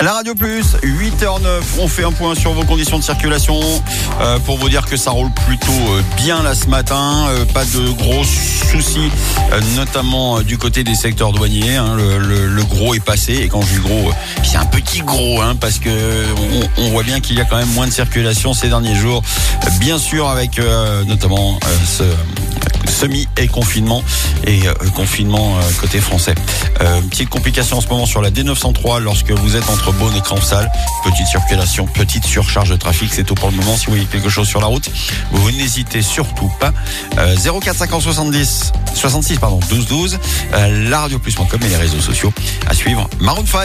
La Radio Plus, 8h09, on fait un point sur vos conditions de circulation pour vous dire que ça roule plutôt bien là ce matin, pas de gros soucis, notamment du côté des secteurs douaniers, le gros est passé, et quand je dis gros, c'est un petit gros, parce que on voit bien qu'il y a quand même moins de circulation ces derniers jours, bien sûr avec notamment ce semi et confinement côté français. Petite complication en ce moment sur la D903 lorsque vous êtes entre Beaune et Crampsal. Petite circulation, petite surcharge de trafic, c'est tout pour le moment. Si vous voyez quelque chose sur la route, vous n'hésitez surtout pas. 04 50 66 12 12, laradioplus.com et les réseaux sociaux à suivre. Maroon 5.